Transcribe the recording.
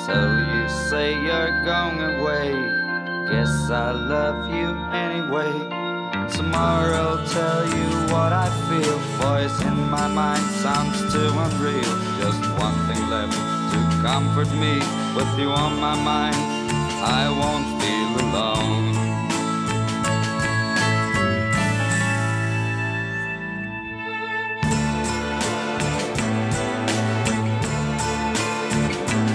So you say you're going away. Guess I love you anyway. Tomorrow I'll tell you what I feel. Voice in my mind sounds too unreal. Just one thing left to comfort me. With you on my mind, I won't feel alone.